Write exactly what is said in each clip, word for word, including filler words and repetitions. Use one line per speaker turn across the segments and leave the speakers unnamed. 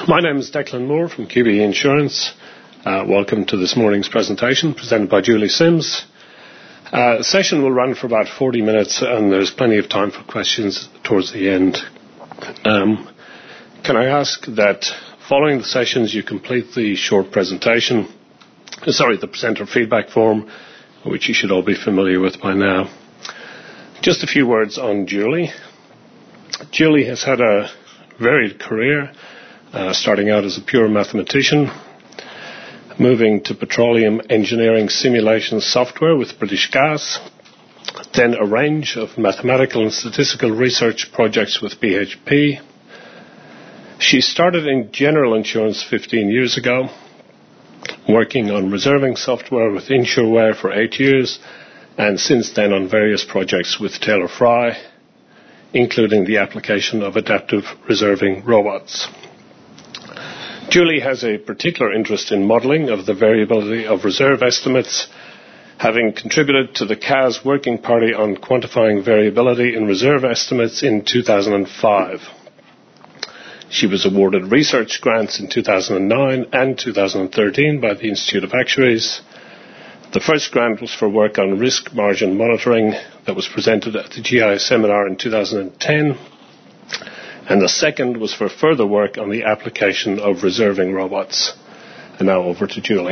My name is Declan Moore from Q B E Insurance. Uh, welcome to this morning's presentation presented by Julie Sims. Uh, the session will run for about forty minutes and there's plenty of time for questions towards the end. Um, can I ask that following the sessions you complete the short presentation, uh, sorry, the presenter feedback form, which you should all be familiar with by now. Just a few words on Julie. Julie has had a varied career, uh, starting out as a pure mathematician, moving to petroleum engineering simulation software with British Gas, then a range of mathematical and statistical research projects with B H P. She started in general insurance fifteen years ago, working on reserving software with Insureware for eight years, and since then on various projects with Taylor Fry, including the application of adaptive reserving robots. Julie has a particular interest in modelling of the variability of reserve estimates, having contributed to the C A S Working Party on quantifying variability in reserve estimates in two thousand five. She was awarded research grants in two thousand nine and two thousand thirteen by the Institute of Actuaries. The first grant was for work on risk margin monitoring that was presented at the G I seminar in two thousand ten. And the second was for further work on the application of reserving robots. And now over to Julie.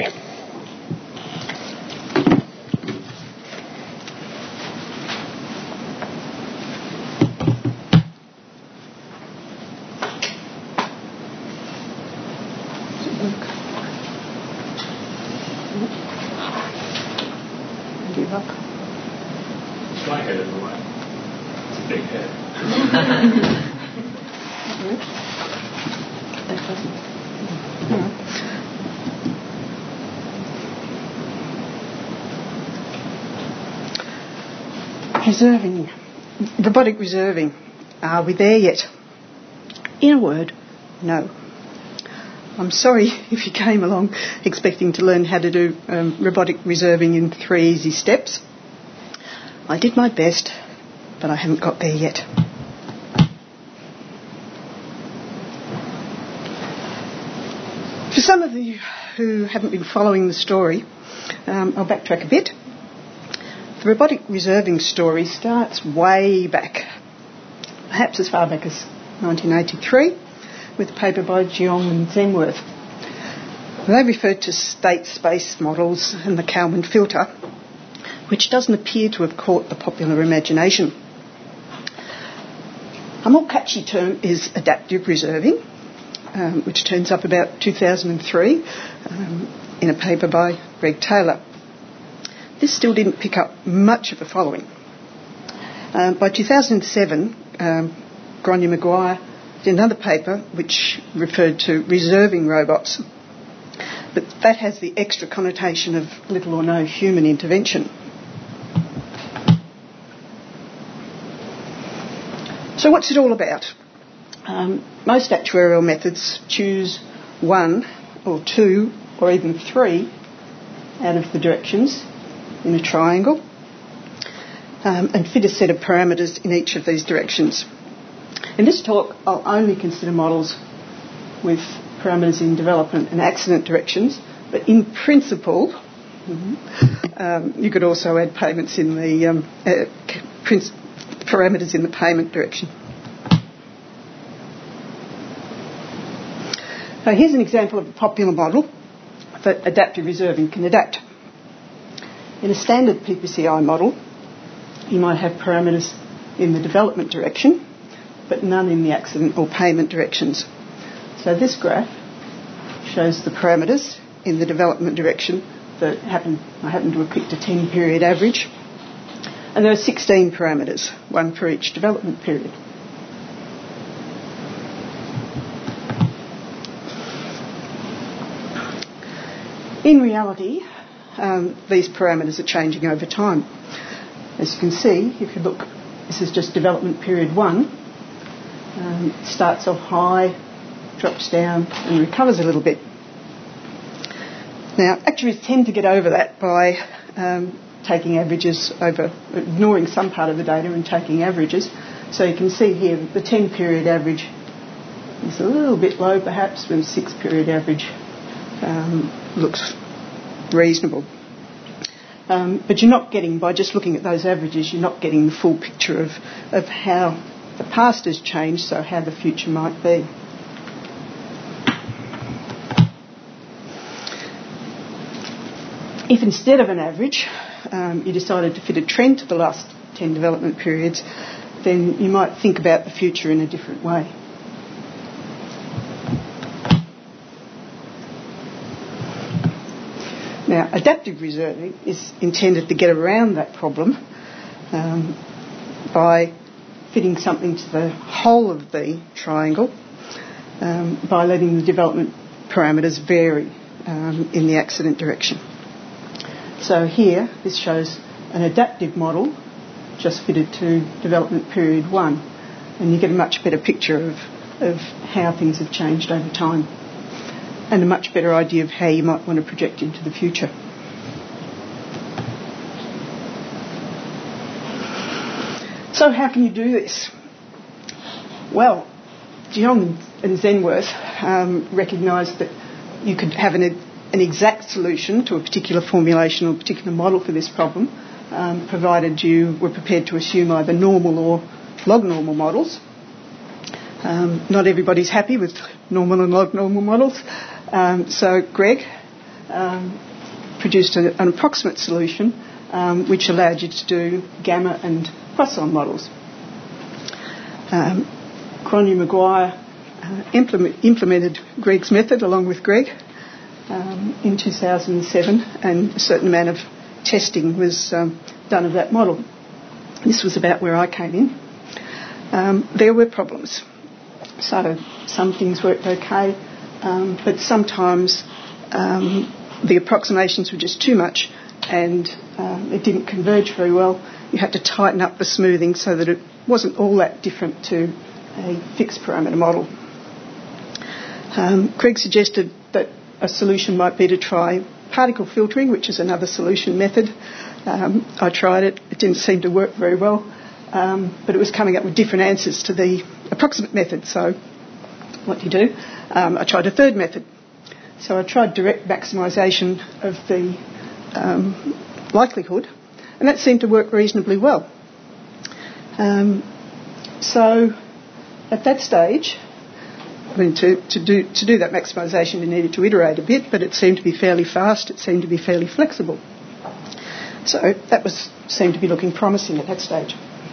Give up.
My head in the way. It's a big head.
Reserving, robotic reserving. Are we there yet? In a word, no. I'm sorry if you came along expecting to learn how to do um, robotic reserving in three easy steps. I did my best, but I haven't got there yet. For some of you who haven't been following the story, um, I'll backtrack a bit. The robotic reserving story starts way back, perhaps as far back as nineteen eighty-three, with a paper by Jeong and Zemworth. They referred to state space models and the Kalman filter, which doesn't appear to have caught the popular imagination. A more catchy term is adaptive reserving, um, which turns up about two thousand three um, in a paper by Greg Taylor. This still didn't pick up much of a following. Um, by two thousand seven, um, Gráinne Maguire did another paper which referred to reserving robots, but that has the extra connotation of little or no human intervention. So what's it all about? Um, most actuarial methods choose one or two or even three out of the directions in a triangle um, and fit a set of parameters in each of these directions. In this talk, I'll only consider models with parameters in development and accident directions, but in principle, mm-hmm, um, you could also add payments in the um, uh, princ- parameters in the payment direction. So here's an example of a popular model that adaptive reserving can adapt. In a standard P P C I model, you might have parameters in the development direction, but none in the accident or payment directions. So this graph shows the parameters in the development direction that happen, I happen to have picked a ten period average. And there are sixteen parameters, one for each development period. In reality, um, these parameters are changing over time. As you can see, if you look, this is just development period one. Um, it starts off high, drops down and recovers a little bit. Now, actuaries tend to get over that by um, taking averages over, ignoring some part of the data and taking averages. So you can see here that the ten period average is a little bit low perhaps, when six-period average um, looks reasonable. Um, but you're not getting, by just looking at those averages, you're not getting the full picture of, of how the past has changed, so how the future might be. If instead of an average, um, you decided to fit a trend to the last ten development periods, then you might think about the future in a different way. Now, adaptive reserving is intended to get around that problem um, by fitting something to the whole of the triangle um, by letting the development parameters vary um, in the accident direction. So here, this shows an adaptive model just fitted to development period one, and you get a much better picture of, of how things have changed over time, and a much better idea of how you might want to project into the future. So how can you do this? Well, de Jong and Zenworth um, recognised that you could have an, an exact solution to a particular formulation or a particular model for this problem, um, provided you were prepared to assume either normal or log normal models. Um, not everybody's happy with normal and log normal models. Um, so Greg um, produced a, an approximate solution um, which allowed you to do gamma and Poisson models. Um, Cronje Maguire uh, implement, implemented Greg's method along with Greg um, in two thousand seven, and a certain amount of testing was um, done of that model. This was about where I came in. Um, there were problems. So some things worked okay, um, but sometimes um, the approximations were just too much, and um, it didn't converge very well. You had to tighten up the smoothing so that it wasn't all that different to a fixed parameter model. Um, Craig suggested that a solution might be to try particle filtering, which is another solution method. Um, I tried it. It didn't seem to work very well. Um, but it was coming up with different answers to the approximate method. So what do you do? Um, I tried a third method. So I tried direct maximisation of the um, likelihood, and that seemed to work reasonably well. Um, so at that stage, I mean, to, to, do, to do that maximisation, you needed to iterate a bit, but it seemed to be fairly fast. It seemed to be fairly flexible. So that was seemed to be looking promising at that stage.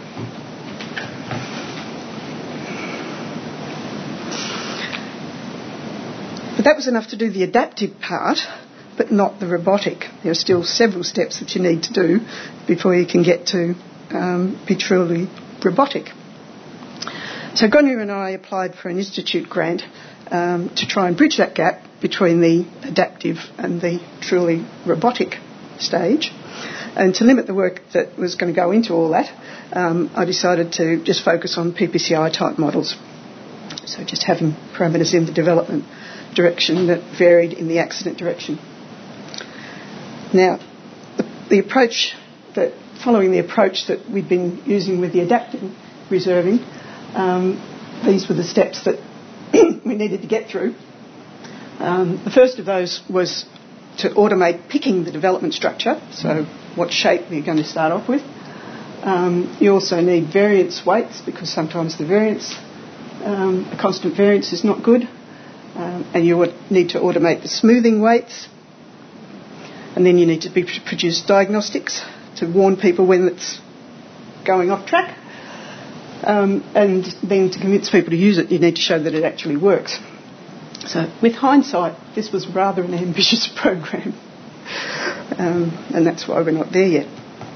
But that was enough to do the adaptive part, but not the robotic. There are still several steps that you need to do before you can get to um, be truly robotic. So Cronje and I applied for an institute grant um, to try and bridge that gap between the adaptive and the truly robotic stage. And to limit the work that was going to go into all that, um, I decided to just focus on P P C I type models. So just having parameters in the development direction that varied in the accident direction. Now, the, the approach that, following the approach that we'd been using with the adaptive reserving, um, these were the steps that we needed to get through. Um, the first of those was to automate picking the development structure, so what shape you're going to start off with. Um, you also need variance weights, because sometimes the variance, um, a constant variance is not good. Um, and you would need to automate the smoothing weights. And then you need to be, produce diagnostics to warn people when it's going off track. Um, and then to convince people to use it, you need to show that it actually works. So with hindsight, this was rather an ambitious program. Um, and that's why we're not there yet.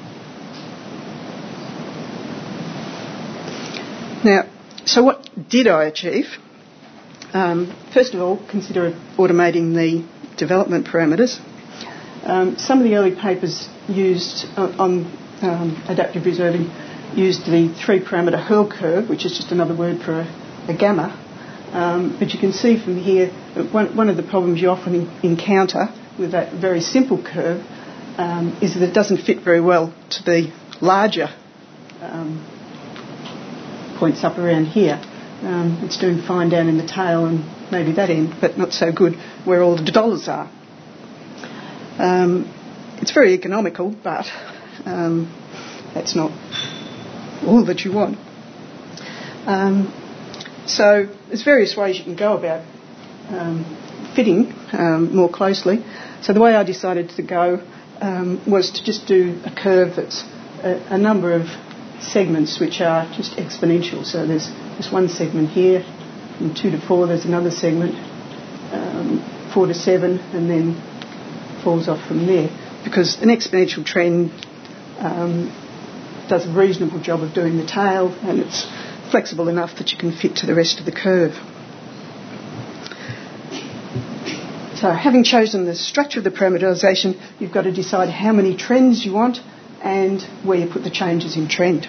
Now, so what did I achieve? Um, first of all, consider automating the development parameters. Um, some of the early papers used uh, on um, adaptive reserving used the three-parameter Hurl curve, which is just another word for a, a gamma. Um, but you can see from here that one, one of the problems you often in, encounter with that very simple curve um, is that it doesn't fit very well to the larger um, points up around here. Um, it's doing fine down in the tail and maybe that end, but not so good where all the dollars are. Um, it's very economical, but um, that's not all that you want. Um, so there's various ways you can go about um, fitting um, more closely. So the way I decided to go um, was to just do a curve that's a, a number of segments which are just exponential. So there's just one segment here, from two to four there's another segment, um, four to seven, and then falls off from there. Because an exponential trend um, does a reasonable job of doing the tail, and it's flexible enough that you can fit to the rest of the curve. So having chosen the structure of the parameterisation, you've got to decide how many trends you want and where you put the changes in trend.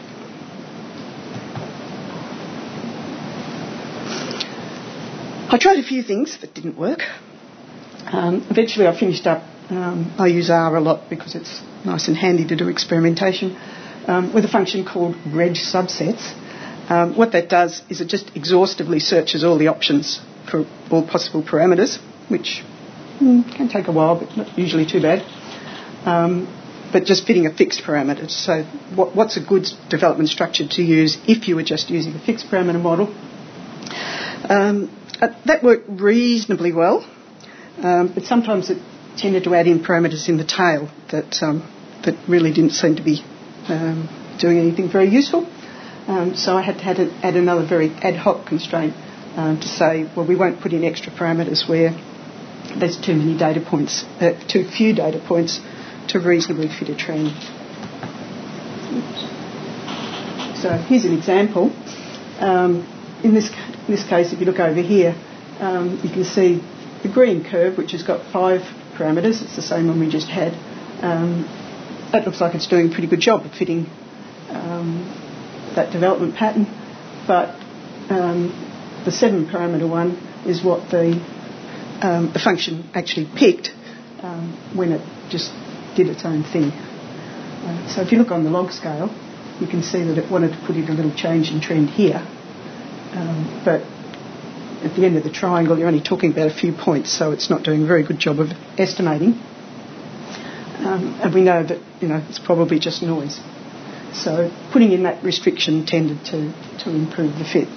I tried a few things that didn't work. Um, eventually I finished up, um, I use R a lot because it's nice and handy to do experimentation, um, with a function called reg subsets. Um, what that does is it just exhaustively searches all the options for all possible parameters, which mm, can take a while, but not usually too bad. Um, but just fitting a fixed parameter. So what, what's a good development structure to use if you were just using a fixed parameter model? Um, uh, that worked reasonably well, um, but sometimes it tended to add in parameters in the tail that um, that really didn't seem to be um, doing anything very useful. Um, so I had to, had to add another very ad hoc constraint um, to say, well, we won't put in extra parameters where there's too many data points, uh, too few data points to reasonably fit a trend. Oops. So here's an example. Um, in this in this case, if you look over here, um, you can see the green curve, which has got five parameters. It's the same one we just had. Um, that looks like it's doing a pretty good job of fitting um, that development pattern, but um, the seven parameter one is what the um, the function actually picked um, when it just did its own thing. Uh, so if you look on the log scale, you can see that it wanted to put in a little change in trend here, um, but at the end of the triangle you're only talking about a few points, so it's not doing a very good job of estimating. Um, and we know that, you know, it's probably just noise. So putting in that restriction tended to, to improve the fit.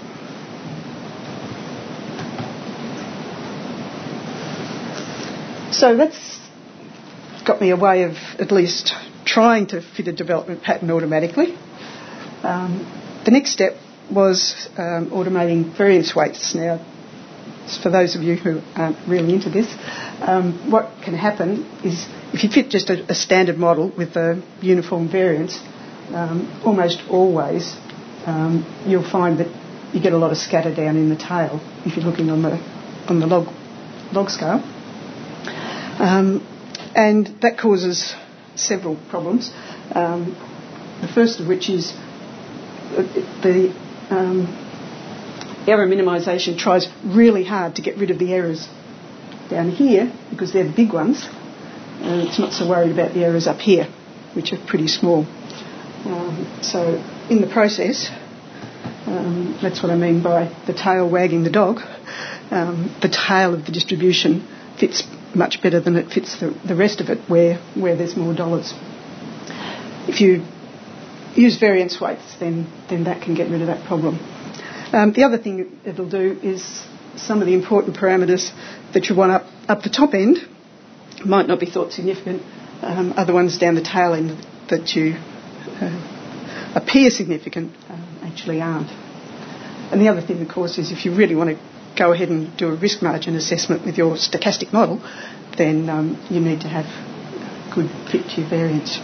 So that's got me a way of at least trying to fit a development pattern automatically. Um, the next step was um, automating variance weights. Now, for those of you who aren't really into this, um, what can happen is if you fit just a, a standard model with a uniform variance, Um, almost always um, you'll find that you get a lot of scatter down in the tail if you're looking on the on the log log scale, um, and that causes several problems. Um, the first of which is the um, error minimisation tries really hard to get rid of the errors down here because they're the big ones, and it's not so worried about the errors up here, which are pretty small. Um, so in the process, um, that's what I mean by the tail wagging the dog. Um, the tail of the distribution fits much better than it fits the, the rest of it where, where there's more dollars. If you use variance weights, then, then that can get rid of that problem. Um, the other thing it'll do is some of the important parameters that you want up, up the top end might not be thought significant. Um, other ones down the tail end that you Uh, appear significant um, actually aren't. And the other thing, of course, is if you really want to go ahead and do a risk margin assessment with your stochastic model, then um, you need to have good fit to your variance.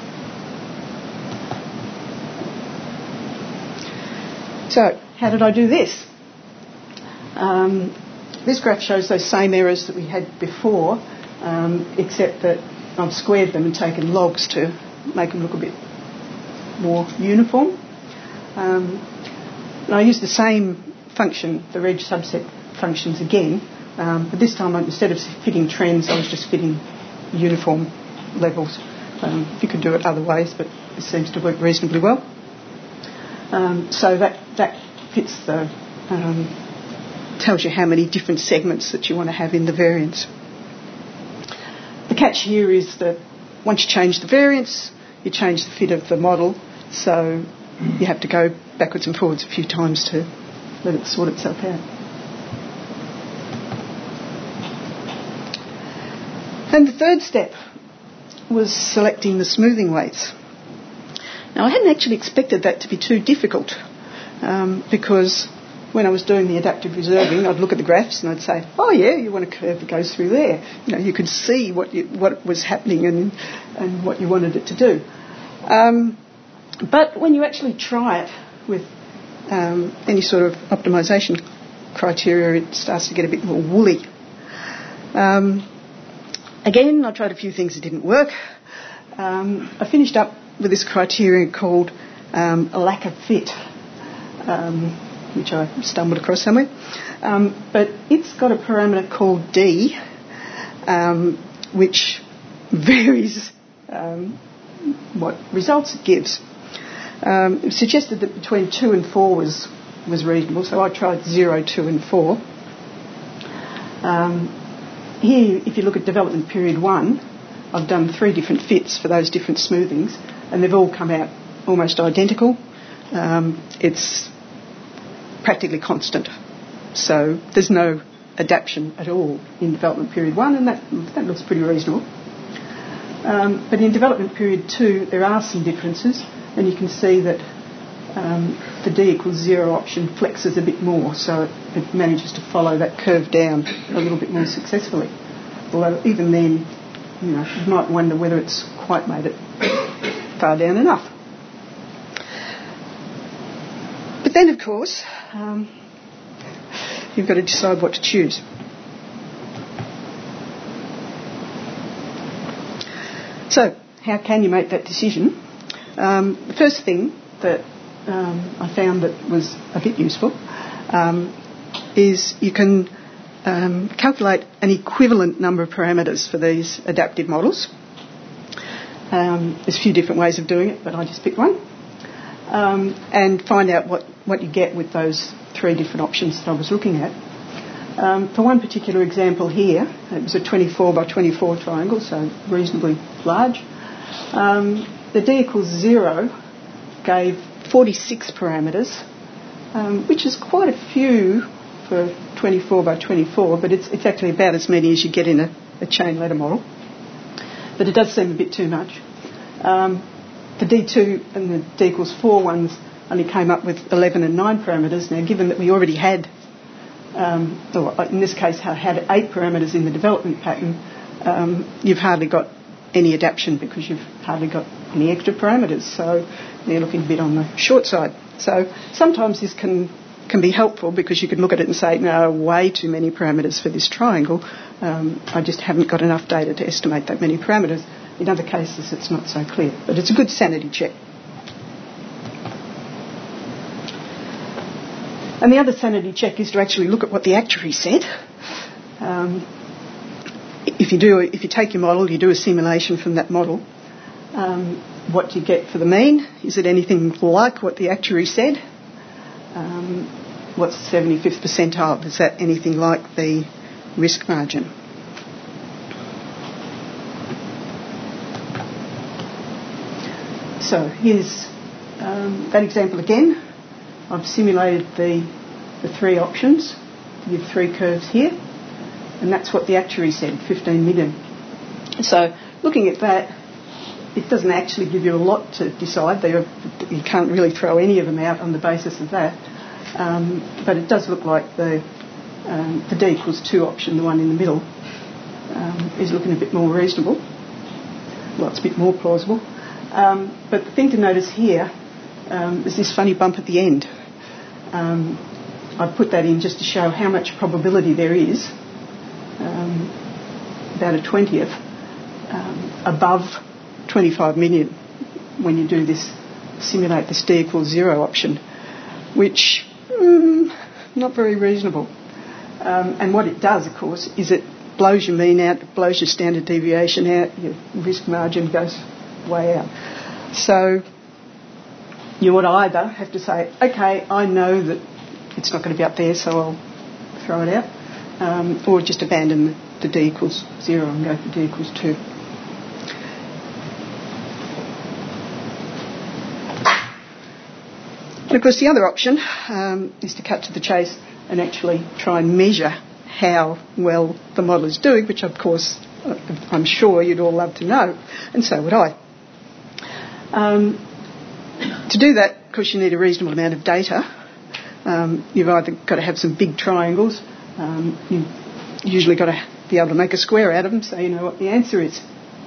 So, how did I do this? Um, this graph shows those same errors that we had before, um, except that I've squared them and taken logs to make them look a bit more uniform. Um, and I used the same function, the reg subset functions again, um, but this time instead of fitting trends, I was just fitting uniform levels. Um, you could do it other ways, but it seems to work reasonably well. Um, so that, that fits the um, tells you how many different segments that you want to have in the variance. The catch here is that once you change the variance, you change the fit of the model, so you have to go backwards and forwards a few times to let it sort itself out. And the third step was selecting the smoothing weights. Now, I hadn't actually expected that to be too difficult um, because when I was doing the adaptive reserving, I'd look at the graphs and I'd say, oh yeah, you want a curve that goes through there. You know, you could see what you, what was happening and, and what you wanted it to do. Um, but when you actually try it with um, any sort of optimisation criteria, it starts to get a bit more woolly. Um, again, I tried a few things that didn't work. Um, I finished up with this criteria called um, a lack of fit. Um, which I stumbled across somewhere. Um, but it's got a parameter called D, um, which varies um, what results it gives. Um, it suggested that between two and four was, was reasonable, so I tried zero, two and four. Um, here, if you look at development period one, I've done three different fits for those different smoothings, and they've all come out almost identical. Um, it's practically constant. So there's no adaptation at all in development period one, and that, that looks pretty reasonable. Um, but in development period two, there are some differences, and you can see that um, the D equals zero option flexes a bit more, so it, it manages to follow that curve down a little bit more successfully. Although even then, you know, you might wonder whether it's quite made it far down enough. But then, of course, um, you've got to decide what to choose. So, how can you make that decision? Um, the first thing that um, I found that was a bit useful um, is you can um, calculate an equivalent number of parameters for these adaptive models. Um, there's a few different ways of doing it, but I just picked one. Um, and find out what, what you get with those three different options that I was looking at. Um, for one particular example here, it was a twenty-four by twenty-four triangle, so reasonably large. Um, the D equals zero gave forty-six parameters, um, which is quite a few for twenty-four by twenty-four, but it's, it's actually about as many as you get in a, a chain ladder model. But it does seem a bit too much. Um, The D two and the D equals four ones only came up with eleven and nine parameters. Now, given that we already had, um, or in this case, had eight parameters in the development pattern, um, you've hardly got any adaptation because you've hardly got any extra parameters. So they're looking a bit on the short side. So sometimes this can can be helpful because you can look at it and say, no, way too many parameters for this triangle. Um, I just haven't got enough data to estimate that many parameters. In other cases, it's not so clear. But it's a good sanity check. And the other sanity check is to actually look at what the actuary said. Um, if you do, if you take your model, you do a simulation from that model, um, what do you get for the mean? Is it anything like what the actuary said? Um, what's the seventy-fifth percentile? Is that anything like the risk margin? So here's um, that example again. I've simulated the, the three options to give three curves here, and that's what the actuary said, fifteen million. So looking at that, it doesn't actually give you a lot to decide. They are, you can't really throw any of them out on the basis of that. Um, but it does look like the, um, the D equals two option, the one in the middle, um, is looking a bit more reasonable. Well, it's a bit more plausible. Um, but the thing to notice here um, is this funny bump at the end. Um, I've put that in just to show how much probability there is, um, about a twentieth, um, above twenty-five million when you do this, simulate this D equals zero option, which, mm, not very reasonable. Um, and what it does, of course, is it blows your mean out, it blows your standard deviation out, your risk margin goes way out. So you would either have to say, okay, I know that it's not going to be up there, so I'll throw it out. Um, or just abandon the, the d equals zero and go for d equals two. And of course the other option um, is to cut to the chase and actually try and measure how well the model is doing, which of course I'm sure you'd all love to know, and so would I. Um, to do that, of course, you need a reasonable amount of data. Um, you've either got to have some big triangles, um, you've usually got to be able to make a square out of them so you know what the answer is.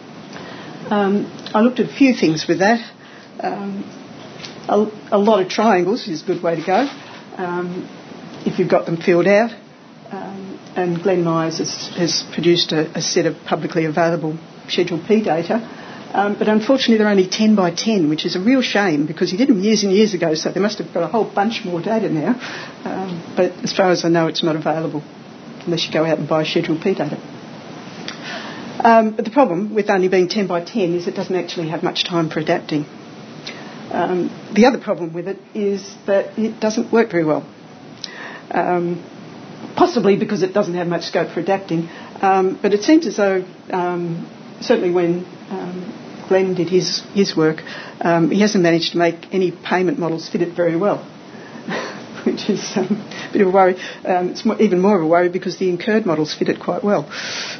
Um, I looked at a few things with that. Um, a, a lot of triangles is a good way to go um, if you've got them filled out. Um, and Glenn Myers has, has produced a, a set of publicly available Schedule P data. Um, but unfortunately they're only ten by ten, which is a real shame because he did them years and years ago, so they must have got a whole bunch more data now. Um, but as far as I know, it's not available unless you go out and buy Schedule P data. Um, but the problem with only being ten by ten is it doesn't actually have much time for adapting. Um, the other problem with it is that it doesn't work very well. Um, possibly because it doesn't have much scope for adapting, um, but it seems as though, um, certainly when um, Glenn did his, his work, um, he hasn't managed to make any payment models fit it very well, which is um, a bit of a worry. Um, it's more, even more of a worry because the incurred models fit it quite well.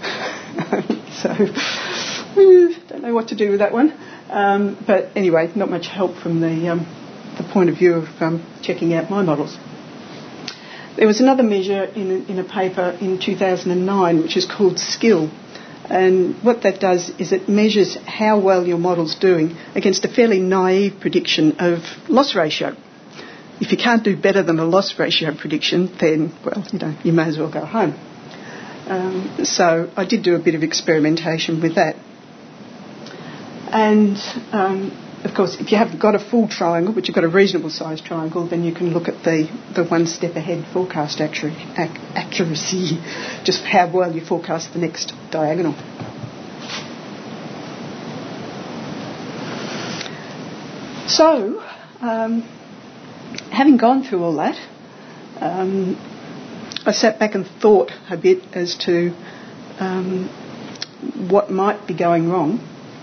So, don't know what to do with that one. Um, but anyway, not much help from the, um, the point of view of um, checking out my models. There was another measure in a, in a paper in two thousand nine which is called Skill, and what that does is it measures how well your model's doing against a fairly naive prediction of loss ratio. If you can't do better than a loss ratio prediction, then, well, you know, you may as well go home. Um, so I did do a bit of experimentation with that. And um, of course, if you haven't got a full triangle, but you've got a reasonable sized triangle, then you can look at the, the one step ahead forecast accuracy, accuracy, just how well you forecast the next diagonal. So, um, having gone through all that, um, I sat back and thought a bit as to um, what might be going wrong.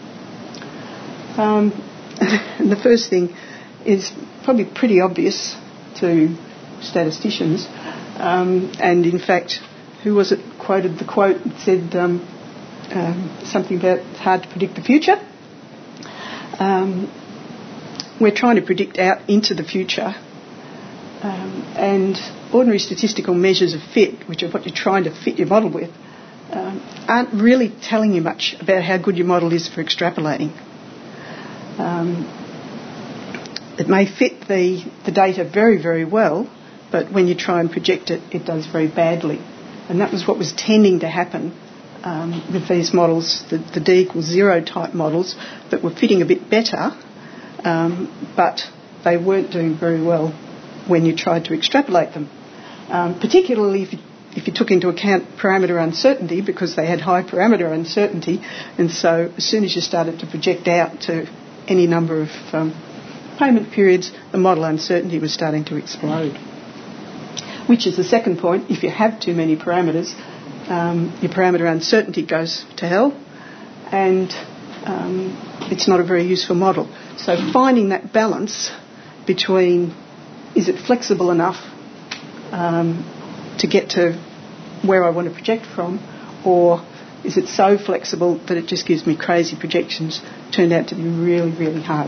Um, and the first thing is probably pretty obvious to statisticians. Um, and in fact, who was it quoted the quote that said um, um, something about it's hard to predict the future? Um, we're trying to predict out into the future. Um, and ordinary statistical measures of fit, which are what you're trying to fit your model with, um, aren't really telling you much about how good your model is for extrapolating. Um, it may fit the, the data very, very well, but when you try and project it, it does very badly. And that was what was tending to happen um, with these models, the, the d equals zero type models, that were fitting a bit better, um, but they weren't doing very well when you tried to extrapolate them, um, particularly if you, if you took into account parameter uncertainty, because they had high parameter uncertainty, and so as soon as you started to project out to any number of um, payment periods, the model uncertainty was starting to explode. Which is the second point. If you have too many parameters, um, your parameter uncertainty goes to hell, and um, it's not a very useful model. So finding that balance between, is it flexible enough um, to get to where I want to project from, or is it so flexible that it just gives me crazy projections, turned out to be really, really hard.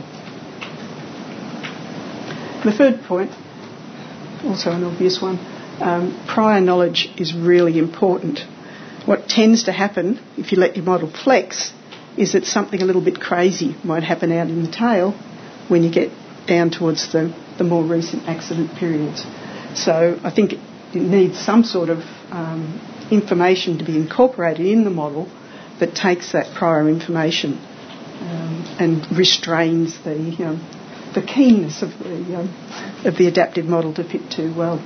The third point, also an obvious one, um, prior knowledge is really important. What tends to happen if you let your model flex is that something a little bit crazy might happen out in the tail when you get down towards the, the more recent accident periods. So I think it needs some sort of um, information to be incorporated in the model that takes that prior information um, and restrains the you know, the keenness of the um, of the adaptive model to fit too well.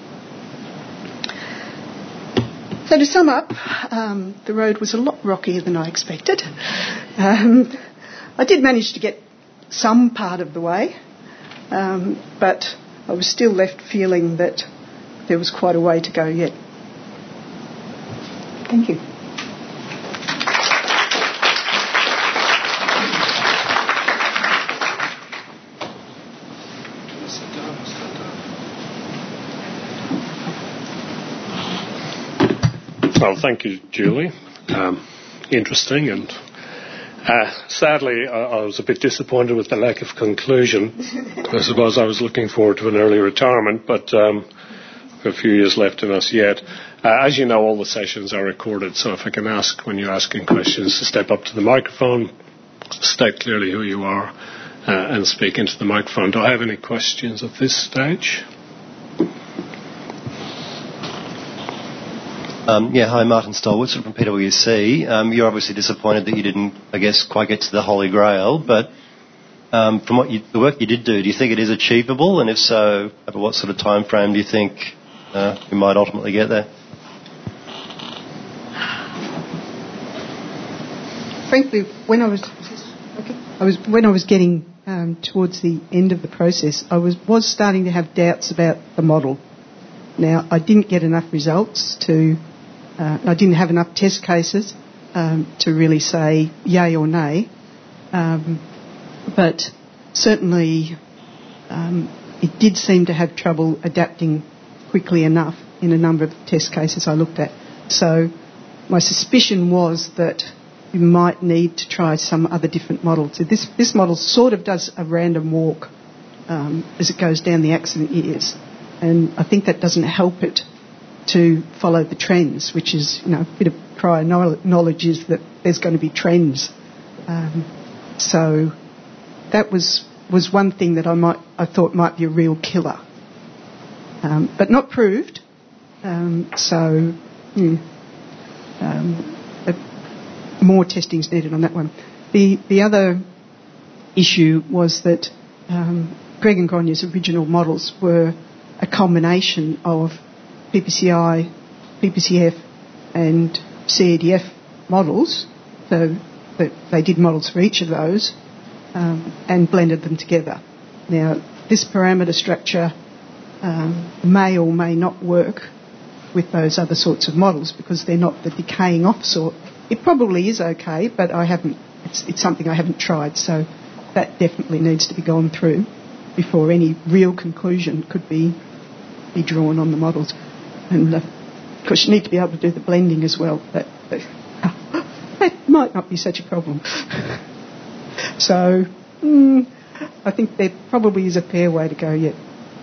So to sum up, um, the road was a lot rockier than I expected. Um, I did manage to get some part of the way, um, but I was still left feeling that there was quite a way to go yet. Thank you.
Well, thank you, Julie. Um, interesting, and uh, sadly, I, I was a bit disappointed with the lack of conclusion. I suppose I was looking forward to an early retirement, but um, a few years left in us yet. Uh, as you know, all the sessions are recorded, so if I can ask, when you're asking questions, to step up to the microphone, state clearly who you are, uh, and speak into the microphone. Do I have any questions at this stage?
Um, yeah, hi, Martin Stolwitz from P W C. Um, you're obviously disappointed that you didn't, I guess, quite get to the Holy Grail, but um, from what you, the work you did do, do you think it is achievable? And if so, over what sort of time frame do you think uh, you might ultimately get there?
Frankly, when I was, okay, I was when I was getting um, towards the end of the process, I was was starting to have doubts about the model. Now, I didn't get enough results to. Uh, I didn't have enough test cases um, to really say yay or nay, um, but certainly um, it did seem to have trouble adapting quickly enough in a number of test cases I looked at. So my suspicion was that you might need to try some other different model. So this, this model sort of does a random walk um, as it goes down the accident years, and I think that doesn't help it to follow the trends, which is, you know, a bit of prior knowledge is that there's going to be trends. Um, so that was was one thing that I might I thought might be a real killer, um, but not proved. Um, so mm, um, uh, more testing is needed on that one. The the other issue was that um, Greg and Gronya's original models were a combination of P P C I, P P C F and C A D F models, so that they did models for each of those um, and blended them together. Now, this parameter structure um, may or may not work with those other sorts of models because they're not the decaying off sort. It probably is okay, but I haven't. It's, it's something I haven't tried, so that definitely needs to be gone through before any real conclusion could be be drawn on the models. And uh, of course, you need to be able to do the blending as well. That, that, that might not be such a problem. So, mm, I think there probably is a fair way to go yet.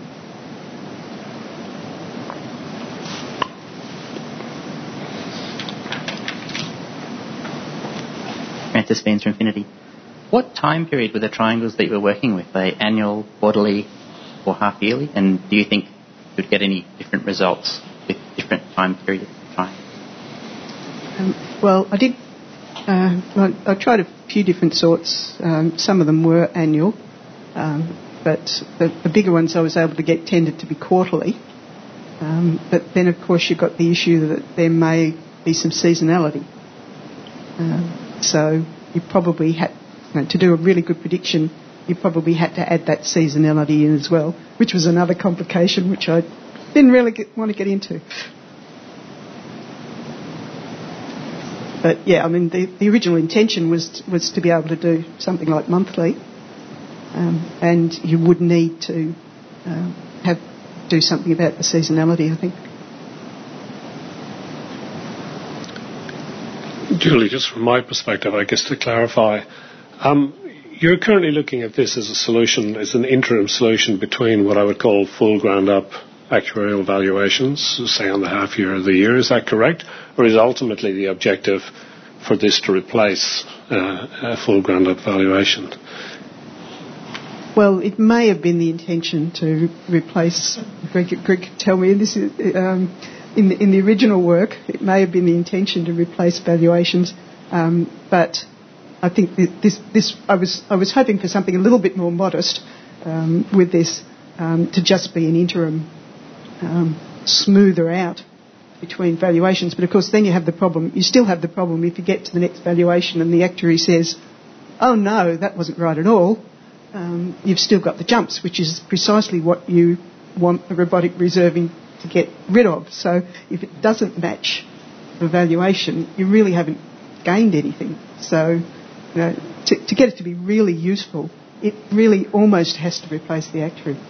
Francis Beans from Infinity. What time period were the triangles that you were working with? Are they annual, quarterly, or half yearly? And do you think you would get any different results with different time periods of triangles?
Um, well, I did. Uh, I, I tried a few different sorts. Um, some of them were annual, um, but the, the bigger ones I was able to get tended to be quarterly. Um, but then, of course, you've got the issue that there may be some seasonality. Um, so you probably had, you know, to do a really good prediction, you probably had to add that seasonality in as well, which was another complication which I didn't really get, want to get into. But yeah, I mean, the, the original intention was was to be able to do something like monthly, um, and you would need to uh, have do something about the seasonality, I think.
Julie, just from my perspective, I guess to clarify, um, you're currently looking at this as a solution, as an interim solution between what I would call full ground-up actuarial valuations, say on the half year of the year. Is that correct? Or is ultimately the objective for this to replace uh, a full ground-up valuation?
Well, it may have been the intention to replace, Greg, Greg tell me, this is, um, in, the, in the original work, it may have been the intention to replace valuations, um, but I think this, this I was I was hoping for something a little bit more modest um, with this, um, to just be an interim um, smoother out between valuations. But of course, then you have the problem. You still have the problem if you get to the next valuation and the actuary says, "Oh no, that wasn't right at all." Um, you've still got the jumps, which is precisely what you want the robotic reserving to get rid of. So if it doesn't match the valuation, you really haven't gained anything. So, you know, to, to get it to be really useful, it really almost has to replace the actuary.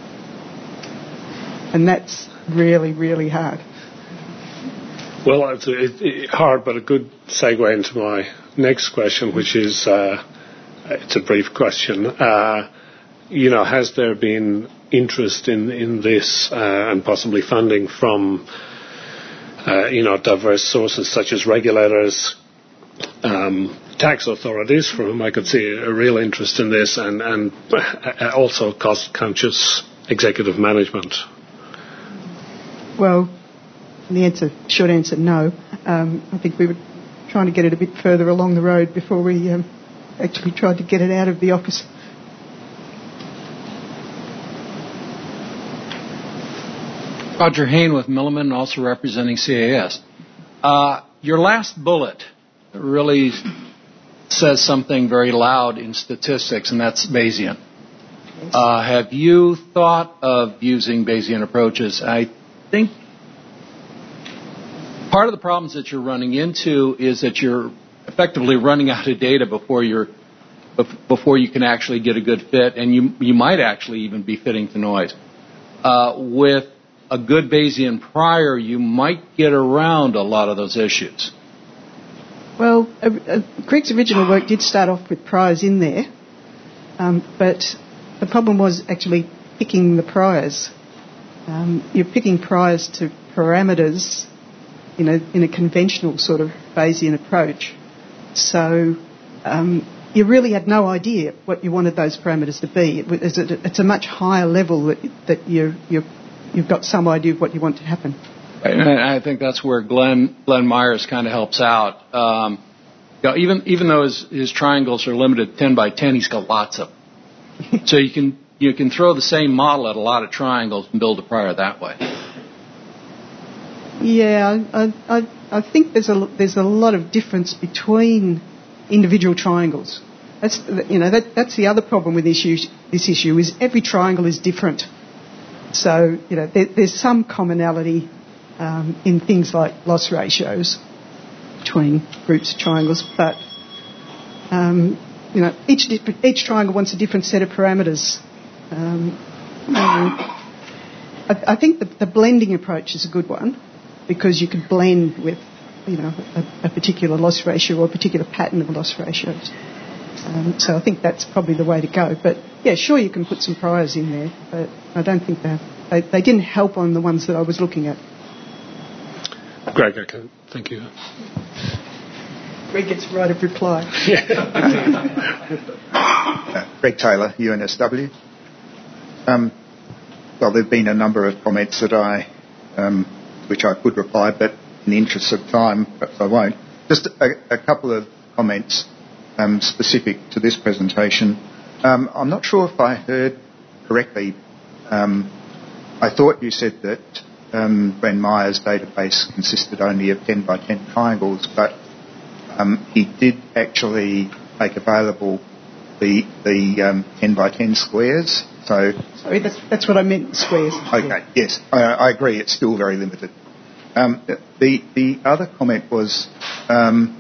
And that's really, really hard.
Well, it's, it, it, hard, but a good segue into my next question, which is, uh, it's a brief question. Uh, you know, has there been interest in, in this uh, and possibly funding from, uh, you know, diverse sources such as regulators, um, tax authorities, for whom I could see a real interest in this, and, and also cost-conscious executive management?
Well, the answer, short answer, no. Um, I think we were trying to get it a bit further along the road before we um, actually tried to get it out of the office.
Roger Hayne with Milliman, also representing C A S. Uh, your last bullet really says something very loud in statistics, and that's Bayesian. Uh, have you thought of using Bayesian approaches? I think part of the problems that you're running into is that you're effectively running out of data before you're before you can actually get a good fit, and you you might actually even be fitting to noise. Uh, with a good Bayesian prior, you might get around a lot of those issues.
Well, uh, uh, Greg's original work did start off with priors in there, um, but the problem was actually picking the priors. Um, you're picking priors to parameters in a, in a conventional sort of Bayesian approach. So um, you really had no idea what you wanted those parameters to be. It, it's, a, it's a much higher level that, that you're, you're, you've got some idea of what you want to happen.
And I think that's where Glenn, Glenn Myers kind of helps out. Um, you know, even even though his, his triangles are limited ten by ten, he's got lots of them. So you can you can throw the same model at a lot of triangles and build a prior that way.
Yeah, I, I, I think there's a there's a lot of difference between individual triangles. That's you know that that's the other problem with this issue. This issue is every triangle is different. So you know there, there's some commonality um, in things like loss ratios between groups of triangles, but um, you know each each triangle wants a different set of parameters. Um, I, I think the, the blending approach is a good one, because you could blend with, you know, a, a particular loss ratio or a particular pattern of loss ratios. Um, so I think that's probably the way to go. But yeah, sure, you can put some priors in there, but I don't think they they, they didn't help on the ones that I was looking at.
Greg, okay, thank you.
Greg gets right of reply.
uh, Greg Taylor, U N S W. Um, well, there have been a number of comments that I. Um, which I could reply, but in the interest of time, perhaps I won't. Just a, a couple of comments um, specific to this presentation. Um, I'm not sure if I heard correctly. Um, I thought you said that um, Glenn Myers' database consisted only of ten by ten triangles, but um, he did actually make available the, the um, ten by ten squares. So,
Sorry, that's, that's what I meant, squares.
Okay,
yeah.
yes, I, I agree, it's still very limited. Um, the, the other comment was, um,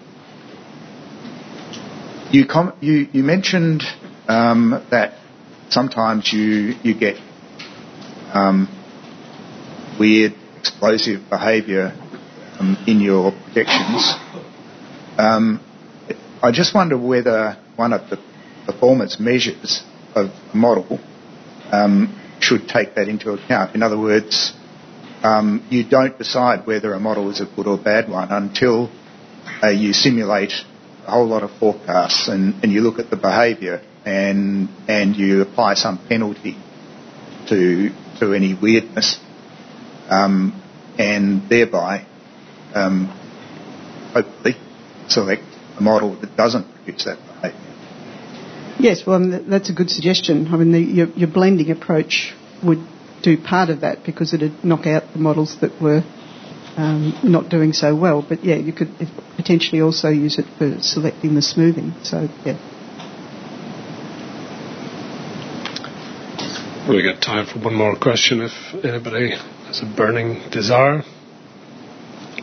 you, com- you, you mentioned um, that sometimes you, you get um, weird, explosive behaviour um, in your predictions. Um, I just wonder whether one of the performance measures of a model Um, should take that into account. In other words, um, you don't decide whether a model is a good or bad one until uh, you simulate a whole lot of forecasts and, and you look at the behaviour and and you apply some penalty to to any weirdness, um, and thereby um, hopefully select a model that doesn't produce that behaviour.
Yes, well, that's a good suggestion. I mean, the, your, your blending approach would do part of that, because it would knock out the models that were um, not doing so well. But, yeah, you could potentially also use it for selecting the smoothing. So, yeah.
We got time for one more question if anybody has a burning desire.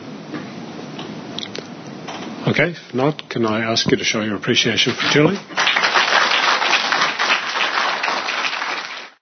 Okay, if not, can I ask you to show your appreciation for Julie?